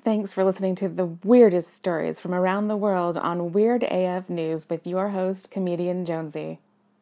Thanks for listening to the weirdest stories from around the world on Weird AF News with your host, comedian Jonesy.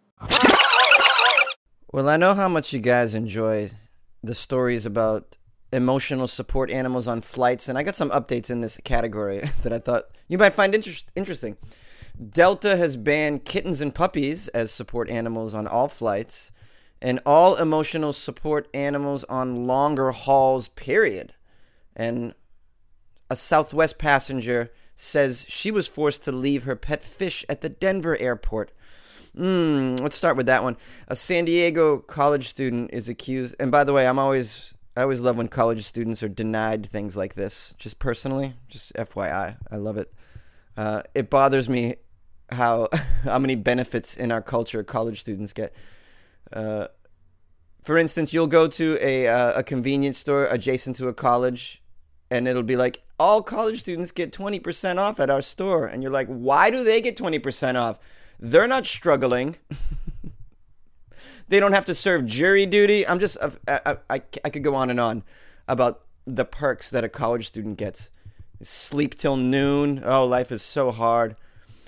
Well, I know how much you guys enjoy the stories about emotional support animals on flights, and I got some updates in this category that I thought you might find interesting. Delta has banned kittens and puppies as support animals on all flights, and all emotional support animals on longer hauls, period. And a Southwest passenger says she was forced to leave her pet fish at the Denver airport. Let's start with that one. A San Diego college student is accused, and by the way, I always love when college students are denied things like this. Just personally, just FYI, I love it. It bothers me how many benefits in our culture college students get. For instance, you'll go to a convenience store adjacent to a college, and it'll be like, all college students get 20% off at our store. And you're like, why do they get 20% off? They're not struggling. They don't have to serve jury duty. I could go on and on about the perks that a college student gets. Sleep till noon. Oh, life is so hard.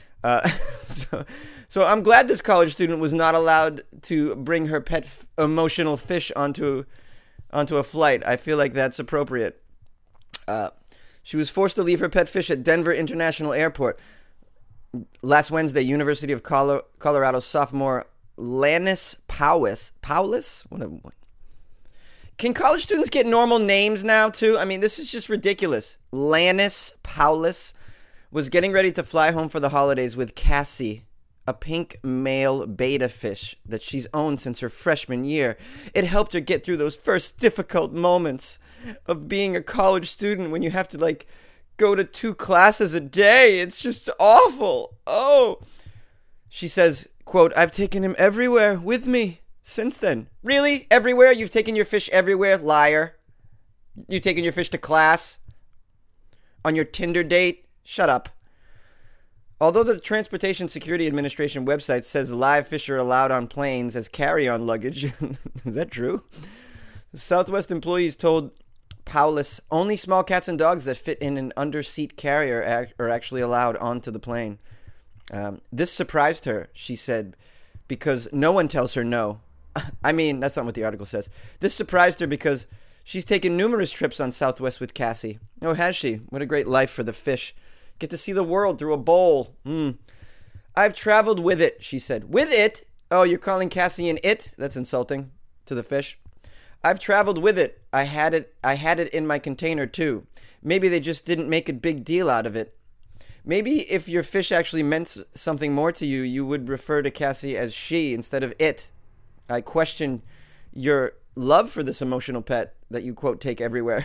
So I'm glad this college student was not allowed to bring her pet emotional fish onto a flight. I feel like that's appropriate. She was forced to leave her pet fish at Denver International Airport. Last Wednesday, University of Colorado sophomore Lannis Powless. What? Can college students get normal names now, too? I mean, this is just ridiculous. Lannis Powless was getting ready to fly home for the holidays with Cassie, a pink male betta fish that she's owned since her freshman year. It helped her get through those first difficult moments of being a college student when you have to, go to 2 classes a day. It's just awful. Oh. She says, quote, I've taken him everywhere with me since then. Really? Everywhere? You've taken your fish everywhere? Liar. You've taken your fish to class? On your Tinder date? Shut up. Although the Transportation Security Administration website says live fish are allowed on planes as carry-on luggage, is that true? Southwest employees told Powless only small cats and dogs that fit in an under-seat carrier are actually allowed onto the plane. This surprised her, she said, because no one tells her no. I mean, that's not what the article says. This surprised her because she's taken numerous trips on Southwest with Cassie. Oh, has she? What a great life for the fish. Get to see the world through a bowl. I've traveled with it, she said. With it? Oh, you're calling Cassie an it? That's insulting to the fish. I've traveled with it. I had it in my container too. Maybe they just didn't make a big deal out of it. Maybe if your fish actually meant something more to you, you would refer to Cassie as she instead of it. I question your love for this emotional pet that you, quote, take everywhere.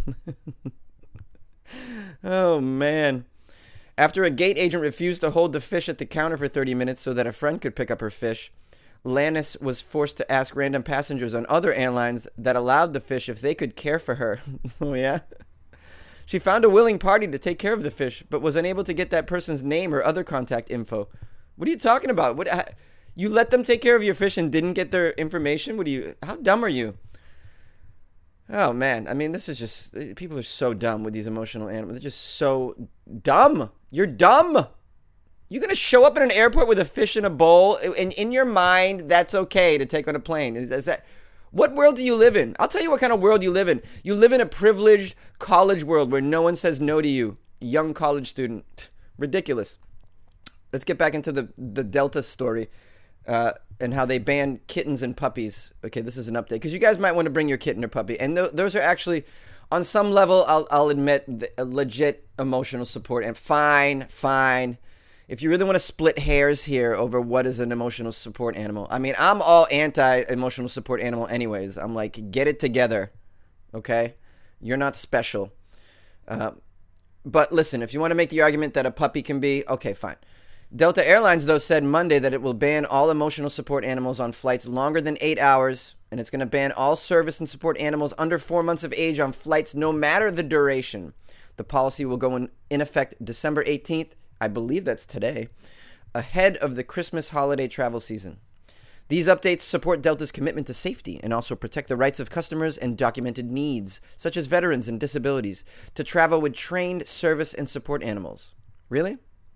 Oh, man. After a gate agent refused to hold the fish at the counter for 30 minutes so that a friend could pick up her fish, Lannis was forced to ask random passengers on other airlines that allowed the fish if they could care for her. Oh, yeah? She found a willing party to take care of the fish, but was unable to get that person's name or other contact info. What are you talking about? You let them take care of your fish and didn't get their information? How dumb are you? Oh, man. I mean, this is just... People are so dumb with these emotional animals. They're just so dumb. You're dumb. You're going to show up at an airport with a fish in a bowl, and in your mind, that's okay to take on a plane. Is that... What world do you live in? I'll tell you what kind of world you live in. You live in a privileged college world where no one says no to you. Young college student. Ridiculous. Let's get back into the Delta story. And how they ban kittens and puppies. Okay, this is an update. Because you guys might want to bring your kitten or puppy. And those are actually, on some level, I'll admit, a legit emotional support. And fine. If you really want to split hairs here over what is an emotional support animal. I mean, I'm all anti-emotional support animal anyways. I'm like, get it together. Okay? You're not special. But listen, if you want to make the argument that a puppy can be, okay, fine. Delta Airlines, though, said Monday that it will ban all emotional support animals on flights longer than 8 hours, and it's going to ban all service and support animals under 4 months of age on flights no matter the duration. The policy will go in effect December 18th, I believe that's today, ahead of the Christmas holiday travel season. These updates support Delta's commitment to safety and also protect the rights of customers and documented needs, such as veterans and disabilities, to travel with trained service and support animals. Really?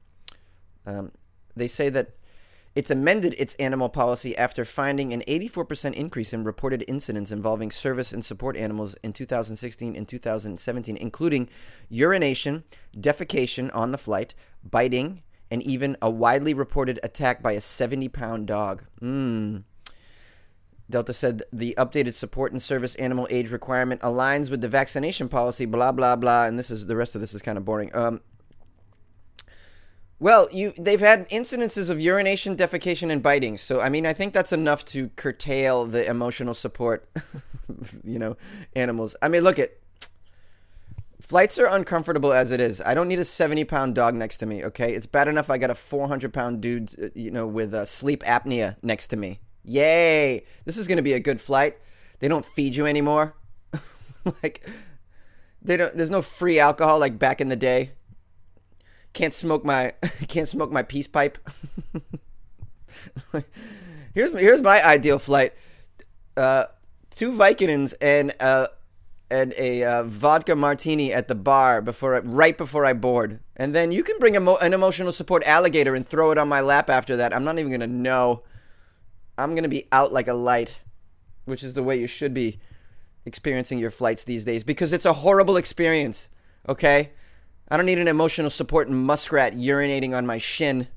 They say that it's amended its animal policy after finding an 84% increase in reported incidents involving service and support animals in 2016 and 2017, including urination, defecation on the flight, biting, and even a widely reported attack by a 70-pound dog. Delta said the updated support and service animal age requirement aligns with the vaccination policy, blah, blah, blah, and the rest of this is kind of boring. Well, they've had incidences of urination, defecation, and biting. So, I mean, I think that's enough to curtail the emotional support, animals. I mean, look flights are uncomfortable as it is. I don't need a 70-pound dog next to me, okay? It's bad enough I got a 400-pound dude, with sleep apnea next to me. Yay! This is going to be a good flight. They don't feed you anymore. There's no free alcohol like back in the day. Can't smoke my peace pipe. Here's my ideal flight: 2 Vicodins and a vodka martini at the bar right before I board, and then you can bring an emotional support alligator and throw it on my lap after that. I'm not even gonna know. I'm gonna be out like a light, which is the way you should be experiencing your flights these days, because it's a horrible experience. Okay. I don't need an emotional support muskrat urinating on my shin.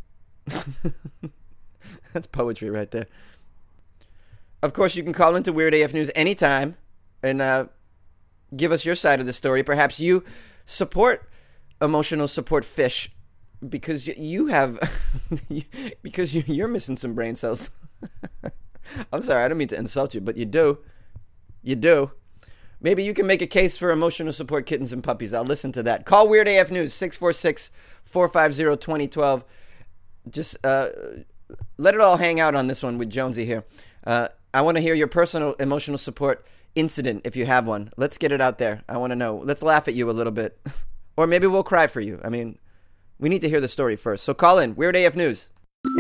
That's poetry right there. Of course, you can call into Weird AF News anytime and give us your side of the story. Perhaps you support emotional support fish because you're missing some brain cells. I'm sorry, I don't mean to insult you, but you do. You do. Maybe you can make a case for emotional support kittens and puppies. I'll listen to that. Call Weird AF News, 646-450-2012. Just let it all hang out on this one with Jonesy here. I want to hear your personal emotional support incident if you have one. Let's get it out there. I want to know. Let's laugh at you a little bit. Or maybe we'll cry for you. I mean, we need to hear the story first. So call in. Weird AF News.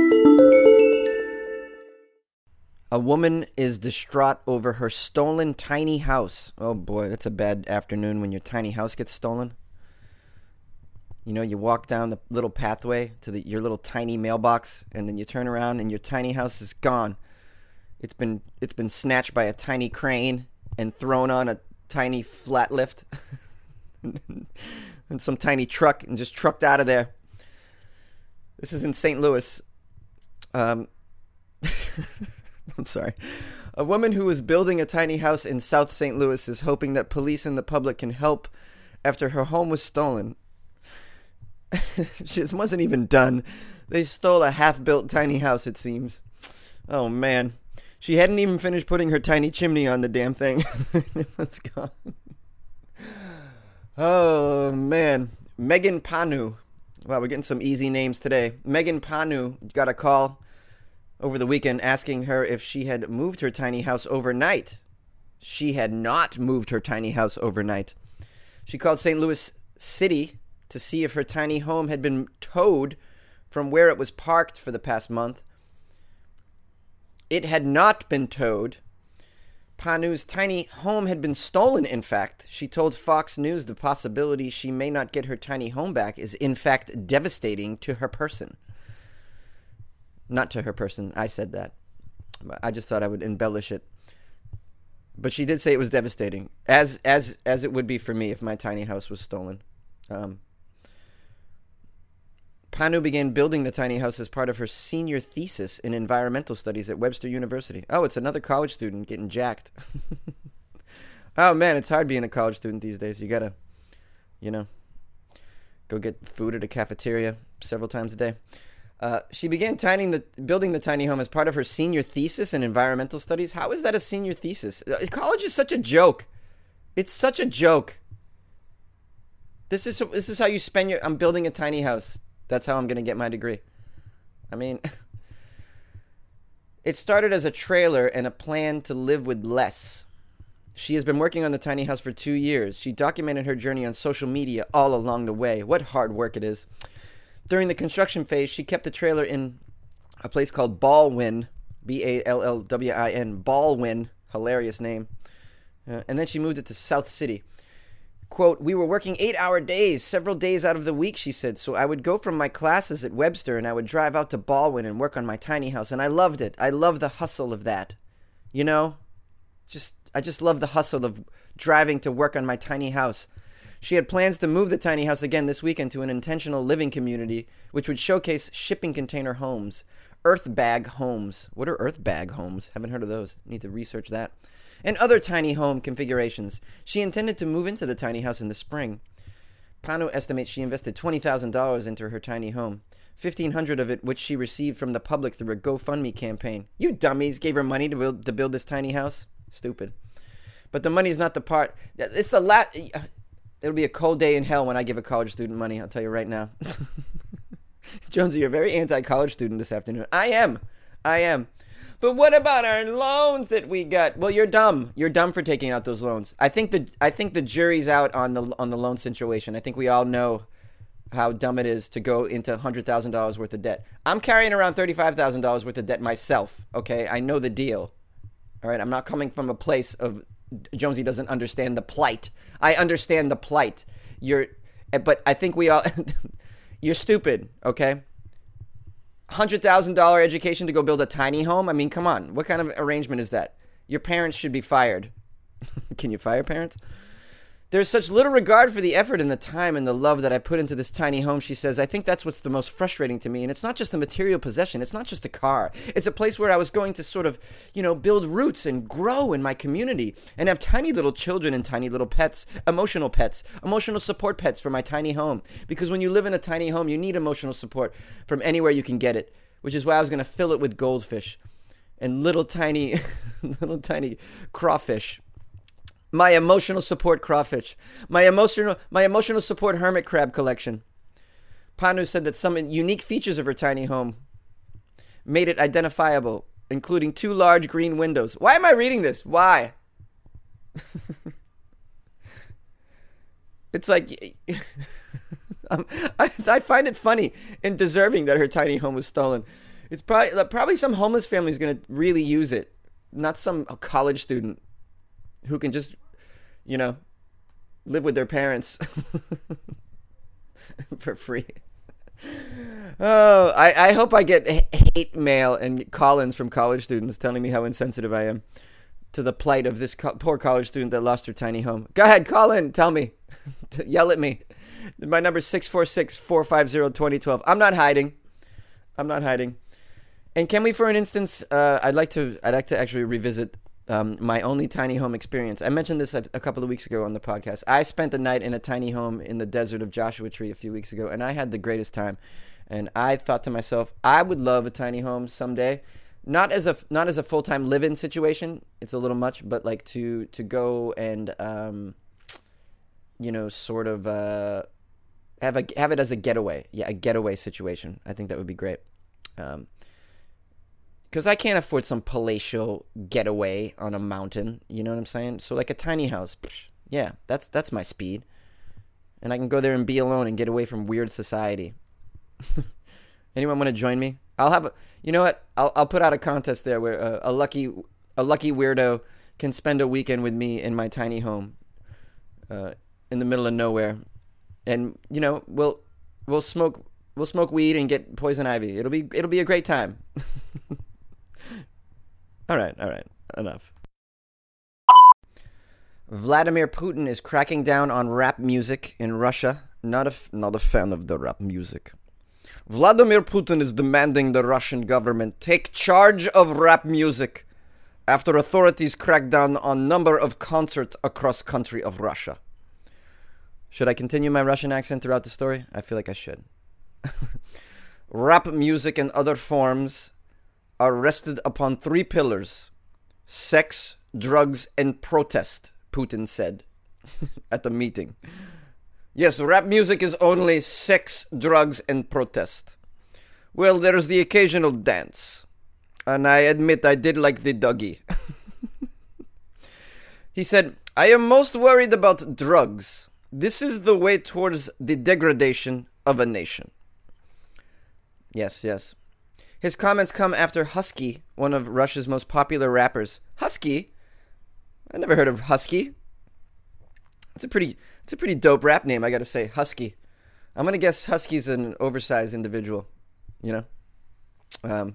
A woman is distraught over her stolen tiny house. Oh boy, that's a bad afternoon when your tiny house gets stolen. You walk down the little pathway to your little tiny mailbox, and then you turn around and your tiny house is gone. It's been snatched by a tiny crane and thrown on a tiny flat lift and some tiny truck and just trucked out of there. This is in St. Louis. I'm sorry. A woman who was building a tiny house in South St. Louis is hoping that police and the public can help after her home was stolen. She wasn't even done. They stole a half-built tiny house, it seems. Oh, man. She hadn't even finished putting her tiny chimney on the damn thing. It was gone. Oh, man. Megan Panu. Wow, we're getting some easy names today. Megan Panu got a call over the weekend asking her if she had moved her tiny house overnight. She had not moved her tiny house overnight. She called St. Louis City to see if her tiny home had been towed from where it was parked for the past month. It had not been towed. Panu's tiny home had been stolen, in fact. She told Fox News the possibility she may not get her tiny home back is, in fact, devastating to her person. Not to her person. I said that. I just thought I would embellish it. But she did say it was devastating, as it would be for me if my tiny house was stolen. Panu began building the tiny house as part of her senior thesis in environmental studies at Webster University. Oh, it's another college student getting jacked. Oh, man, it's hard being a college student these days. You gotta, go get food at a cafeteria several times a day. She began building the tiny home as part of her senior thesis in environmental studies. How is that a senior thesis? College is such a joke. It's such a joke. This is how you spend I'm building a tiny house. That's how I'm going to get my degree. I mean, it started as a trailer and a plan to live with less. She has been working on the tiny house for 2 years. She documented her journey on social media all along the way. What hard work it is. During the construction phase, she kept the trailer in a place called Baldwin, Ballwin. Baldwin. Hilarious name. And then she moved it to South City. Quote, we were working 8-hour days, several days out of the week, she said. So I would go from my classes at Webster and I would drive out to Baldwin and work on my tiny house. And I loved it. I love the hustle of that. You know? I just love the hustle of driving to work on my tiny house. She had plans to move the tiny house again this weekend to an intentional living community, which would showcase shipping container homes. Earthbag homes. What are earthbag homes? Haven't heard of those. Need to research that. And other tiny home configurations. She intended to move into the tiny house in the spring. Pano estimates she invested $20,000 into her tiny home, $1,500 of it which she received from the public through a GoFundMe campaign. You dummies gave her money to build this tiny house? Stupid. But the money is not the part. It's the last. It'll be a cold day in hell when I give a college student money. I'll tell you right now. Jonesy, you're very anti-college student this afternoon. I am. But what about our loans that we got? Well, you're dumb. You're dumb for taking out those loans. I think the jury's out on the loan situation. I think we all know how dumb it is to go into $100,000 worth of debt. I'm carrying around $35,000 worth of debt myself. Okay, I know the deal. All right, I'm not coming from a place of Jonesy doesn't understand the plight. I understand the plight. But I think we all you're stupid. Okay. $100,000 education to go build a tiny home? I mean, come on. What kind of arrangement is that? Your parents should be fired. Can you fire parents? There's such little regard for the effort and the time and the love that I put into this tiny home, she says. I think that's what's the most frustrating to me. And it's not just a material possession. It's not just a car. It's a place where I was going to sort of, build roots and grow in my community and have tiny little children and tiny little pets, emotional support pets for my tiny home. Because when you live in a tiny home, you need emotional support from anywhere you can get it, which is why I was going to fill it with goldfish and little tiny crawfish. My emotional support crawfish. My emotional support hermit crab collection. Panu said that some unique features of her tiny home made it identifiable, including 2 large green windows. Why am I reading this? Why? It's like I find it funny and deserving that her tiny home was stolen. It's probably some homeless family is going to really use it, not some college student who can just, live with their parents for free. Oh, I hope I get hate mail and call-ins from college students telling me how insensitive I am to the plight of this poor college student that lost her tiny home. Go ahead, call in, tell me. Yell at me. My number is 646-450-2012. I'm not hiding. And can we, for an instance, I'd like to actually revisit my only tiny home experience. I mentioned this a couple of weeks ago on the podcast. I spent the night in a tiny home in the desert of Joshua Tree a few weeks ago, and I had the greatest time. And I thought to myself, I would love a tiny home someday, not as a full-time live-in situation. It's a little much, but like to go and sort of have it as a getaway. Yeah, a getaway situation. I think that would be great. Because I can't afford some palatial getaway on a mountain. You know what I'm saying? So like a tiny house. Yeah, that's my speed. And I can go there and be alone and get away from weird society. Anyone want to join me? I'll have you know what? I'll put out a contest there where a lucky weirdo can spend a weekend with me in my tiny home in the middle of nowhere. And we'll smoke weed and get poison ivy. It'll be a great time. All right, enough. Vladimir Putin is cracking down on rap music in Russia. Not a fan of the rap music. Vladimir Putin is demanding the Russian government take charge of rap music after authorities crack down on number of concerts across country of Russia. Should I continue my Russian accent throughout the story? I feel like I should. Rap music and other forms are rested upon 3 pillars: sex, drugs, and protest, Putin said at the meeting. Yes, rap music is only sex, drugs, and protest. Well, there's the occasional dance. And I admit I did like the Dougie. He said, I am most worried about drugs. This is the way towards the degradation of a nation. Yes. His comments come after Husky, one of Russia's most popular rappers. Husky? I never heard of Husky. It's a pretty dope rap name, I gotta say. Husky. I'm gonna guess Husky's an oversized individual. You know?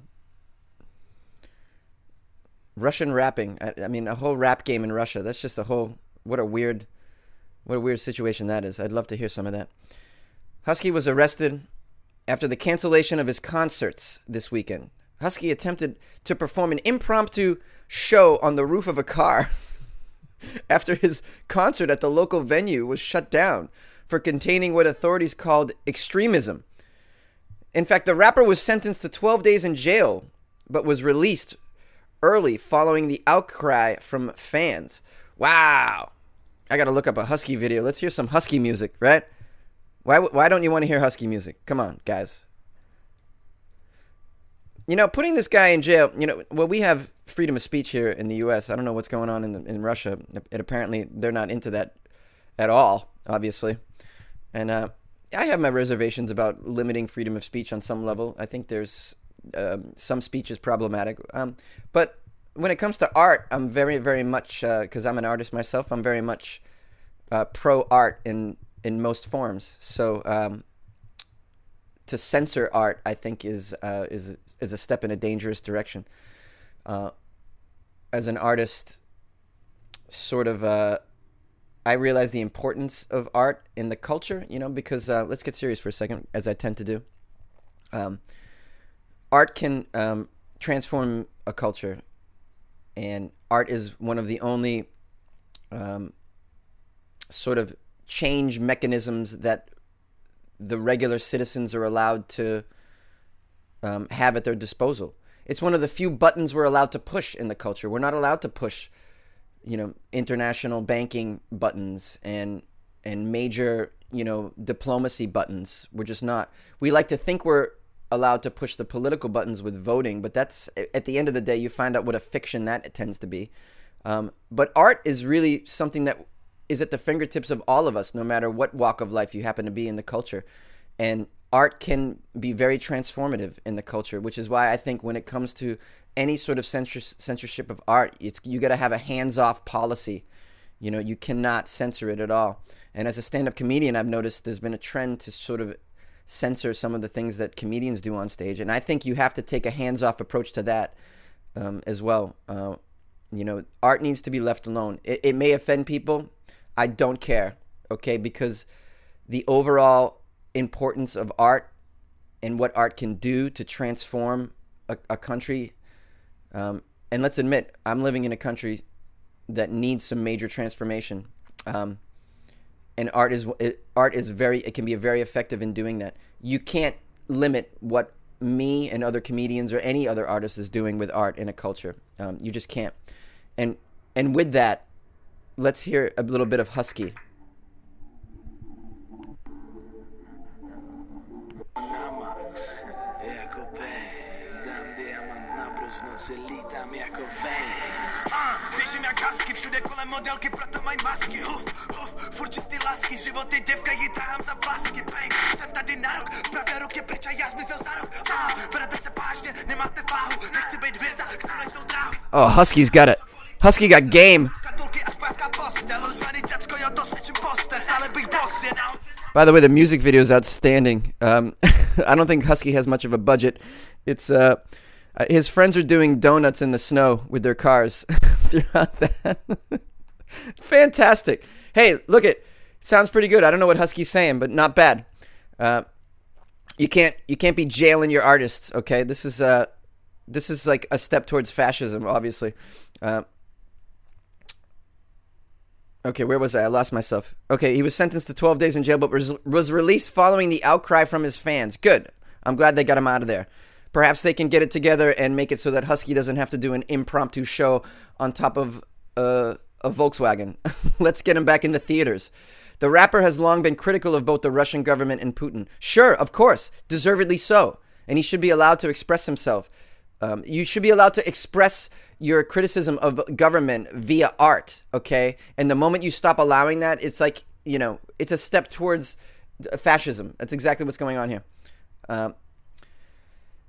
Russian rapping. I mean, a whole rap game in Russia. That's just what a weird situation that is. I'd love to hear some of that. Husky was arrested after the cancellation of his concerts this weekend. Husky attempted to perform an impromptu show on the roof of a car after his concert at the local venue was shut down for containing what authorities called extremism. In fact, the rapper was sentenced to 12 days in jail, but was released early following the outcry from fans. Wow. I got to look up a Husky video. Let's hear some Husky music, right? Why don't you want to hear Husky music? Come on, guys. You know, putting this guy in jail, well, we have freedom of speech here in the U.S. I don't know what's going on in Russia. And apparently they're not into that at all, obviously. And I have my reservations about limiting freedom of speech on some level. I think there's some speech is problematic. But when it comes to art, I'm very, very much, because I'm an artist myself, I'm very much pro-art in most forms. So to censor art, I think, is a step in a dangerous direction. As an artist, sort of, I realize the importance of art in the culture, because let's get serious for a second, as I tend to do. Art can transform a culture, and art is one of the only sort of change mechanisms that the regular citizens are allowed to have at their disposal. It's one of the few buttons we're allowed to push in the culture. We're not allowed to push, international banking buttons and major, diplomacy buttons. We're just not. We like to think we're allowed to push the political buttons with voting, but that's, at the end of the day, you find out what a fiction that tends to be. But art is really something that is at the fingertips of all of us, no matter what walk of life you happen to be in the culture. And art can be very transformative in the culture, which is why I think when it comes to any sort of censorship of art, you got to have a hands-off policy. You cannot censor it at all. And as a stand-up comedian, I've noticed there's been a trend to sort of censor some of the things that comedians do on stage. And I think you have to take a hands-off approach to that as well. Art needs to be left alone. It may offend people. I don't care, okay? Because the overall importance of art and what art can do to transform a country, and let's admit, I'm living in a country that needs some major transformation, and art can be very effective in doing that. You can't limit what me and other comedians or any other artist is doing with art in a culture. You just can't. And with that, let's hear a little bit of Husky. Oh, Husky's got it. Husky got game. By the way, the music video is outstanding. I don't think Husky has much of a budget. It's his friends are doing donuts in the snow with their cars throughout that. Fantastic. Hey, look it. Sounds pretty good. I don't know what Husky's saying, but not bad. You can't be jailing your artists, okay? This is like a step towards fascism, obviously. Okay, where was I? I lost myself. Okay, he was sentenced to 12 days in jail, but was released following the outcry from his fans. Good. I'm glad they got him out of there. Perhaps they can get it together and make it so that Husky doesn't have to do an impromptu show on top of a Volkswagen. Let's get him back in the theaters. The rapper has long been critical of both the Russian government and Putin. Sure, of course, deservedly so. And he should be allowed to express himself. You should be allowed to express your criticism of government via art, okay? And the moment you stop allowing that, it's like, it's a step towards fascism. That's exactly what's going on here.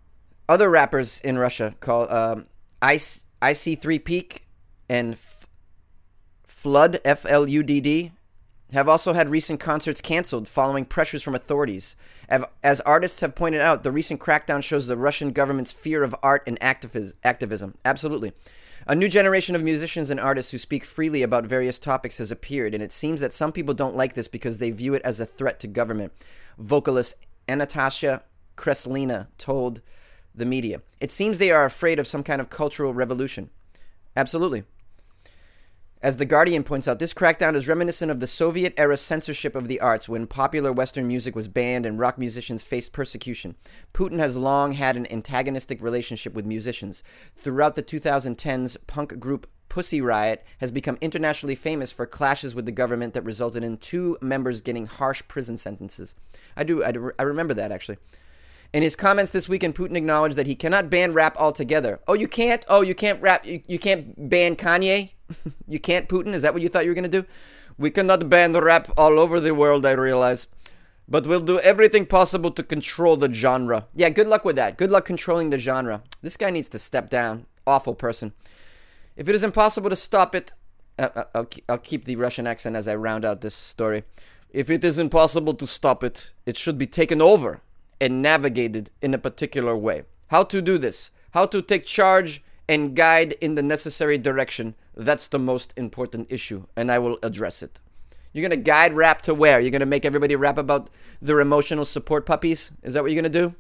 other rappers in Russia called IC3 Peak and Flood, F-L-U-D-D, have also had recent concerts canceled following pressures from authorities. As artists have pointed out, the recent crackdown shows the Russian government's fear of art and activism. Absolutely. A new generation of musicians and artists who speak freely about various topics has appeared, and it seems that some people don't like this because they view it as a threat to government. Vocalist Anastasia Kreslina told the media. It seems they are afraid of some kind of cultural revolution. Absolutely. As The Guardian points out, this crackdown is reminiscent of the Soviet-era censorship of the arts when popular Western music was banned and rock musicians faced persecution. Putin has long had an antagonistic relationship with musicians. Throughout the 2010s, punk group Pussy Riot has become internationally famous for clashes with the government that resulted in 2 members getting harsh prison sentences. I remember that, actually. In his comments this weekend, Putin acknowledged that he cannot ban rap altogether. Oh, you can't? Oh, you can't rap? You can't ban Kanye? You can't, Putin? Is that what you thought you were going to do? We cannot ban the rap all over the world, I realize. But we'll do everything possible to control the genre. Yeah, good luck with that. Good luck controlling the genre. This guy needs to step down. Awful person. If it is impossible to stop it... I'll keep the Russian accent as I round out this story. If it is impossible to stop it, it should be taken over and navigated in a particular way. How to do this? How to take charge and guide in the necessary direction? That's the most important issue, and I will address it. You're going to guide rap to where? You're going to make everybody rap about their emotional support puppies? Is that what you're going to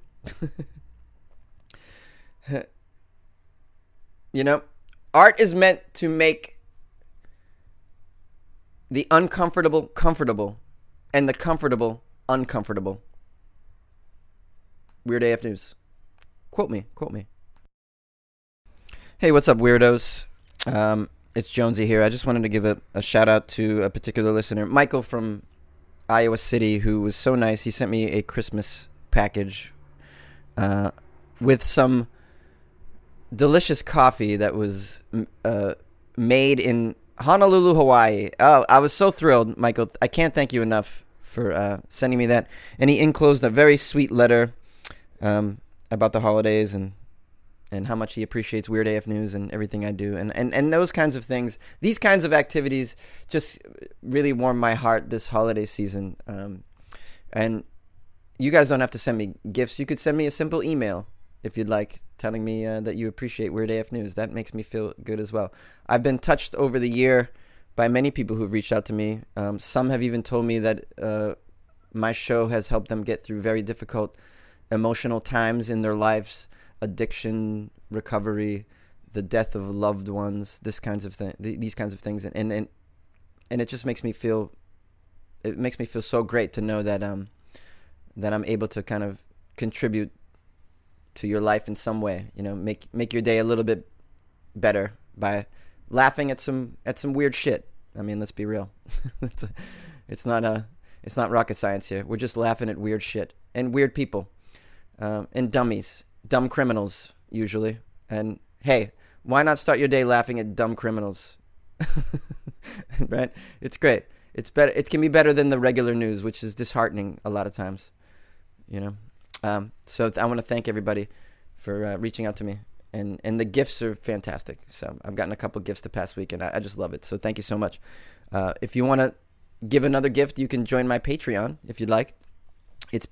do? You know, art is meant to make the uncomfortable comfortable and the comfortable uncomfortable. Weird AF News. Quote me. Hey, what's up, weirdos? It's Jonesy here. I just wanted to give a shout out to a particular listener, Michael from Iowa City, who was so nice. He sent me a Christmas package with some delicious coffee that was made in Honolulu, Hawaii. Oh, I was so thrilled, Michael. I can't thank you enough for sending me that. And he enclosed a very sweet letter about the holidays and how much he appreciates Weird AF News and everything I do. And those kinds of things, these kinds of activities just really warm my heart this holiday season. And you guys don't have to send me gifts. You could send me a simple email if you'd like, telling me that you appreciate Weird AF News. That makes me feel good as well. I've been touched over the year by many people who've reached out to me. Some have even told me that my show has helped them get through very difficult emotional times in their lives, addiction, recovery, the death of loved ones, these kinds of things, and it just makes me feel so great to know that that I'm able to kind of contribute to your life in some way, you know, make your day a little bit better by laughing at some weird shit. I mean, let's be real. It's not rocket science here. We're just laughing at weird shit and weird people. And dumb criminals, usually. And hey, why not start your day laughing at dumb criminals? Right? It's great. It's better. It can be better than the regular news, which is disheartening a lot of times. You know. So I want to thank everybody for reaching out to me, and the gifts are fantastic. So I've gotten a couple gifts the past week, and I just love it. So thank you so much. If you want to give another gift, you can join my Patreon if you'd like. It's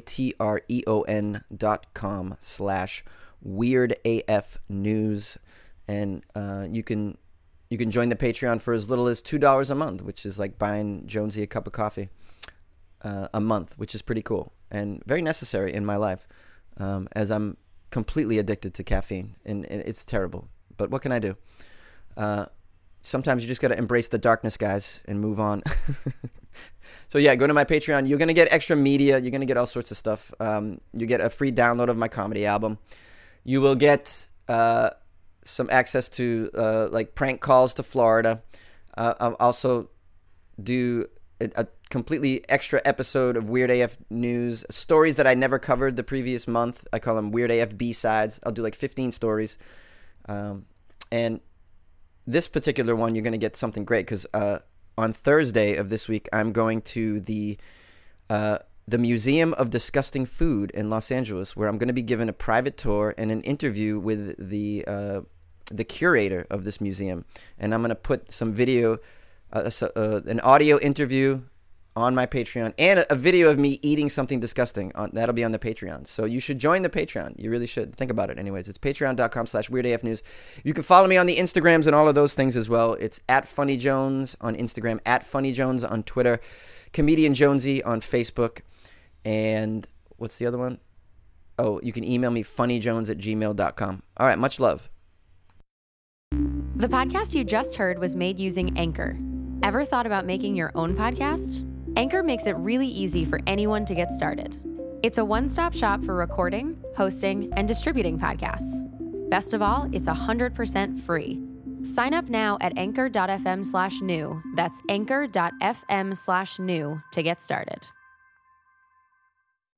patreon.com/weirdafnews, and you can join the Patreon for as little as $2 a month, which is like buying Jonesy a cup of coffee a month, which is pretty cool and very necessary in my life, as I'm completely addicted to caffeine, and it's terrible. But what can I do? Sometimes you just got to embrace the darkness, guys, and move on. So yeah, go to my Patreon. You're going to get extra media. You're going to get all sorts of stuff. You get a free download of my comedy album. You will get some access to like prank calls to Florida. I'll also do a completely extra episode of Weird AF News, stories that I never covered the previous month. I call them Weird AF B-sides. I'll do like 15 stories. And this particular one, you're going to get something great because on Thursday of this week, I'm going to the the Museum of Disgusting Food in Los Angeles, where I'm going to be given a private tour and an interview with the curator of this museum. And I'm going to put some video, an audio interview on my Patreon, and a video of me eating something disgusting. That'll be on the Patreon. So you should join the Patreon. You really should. Think about it anyways. It's patreon.com/weirdafnews. You can follow me on the Instagrams and all of those things as well. It's @FunnyJones on Instagram, @FunnyJones on Twitter, Comedian Jonesy on Facebook. And what's the other one? Oh, you can email me funnyjones@gmail.com. All right, much love. The podcast you just heard was made using Anchor. Ever thought about making your own podcast? Anchor makes it really easy for anyone to get started. It's a one-stop shop for recording, hosting, and distributing podcasts. Best of all, it's 100% free. Sign up now at anchor.fm/new. That's anchor.fm/new to get started.